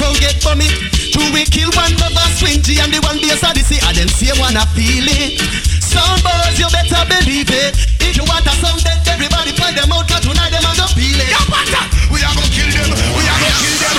crowd get funny. Two we kill one lover swing G and the one bass of the sea. And them same one a feel it. Some boys you better believe it. If you want a sound then everybody point them out. Cause tonight them a go feel it. We are gonna kill them. We are gonna kill them.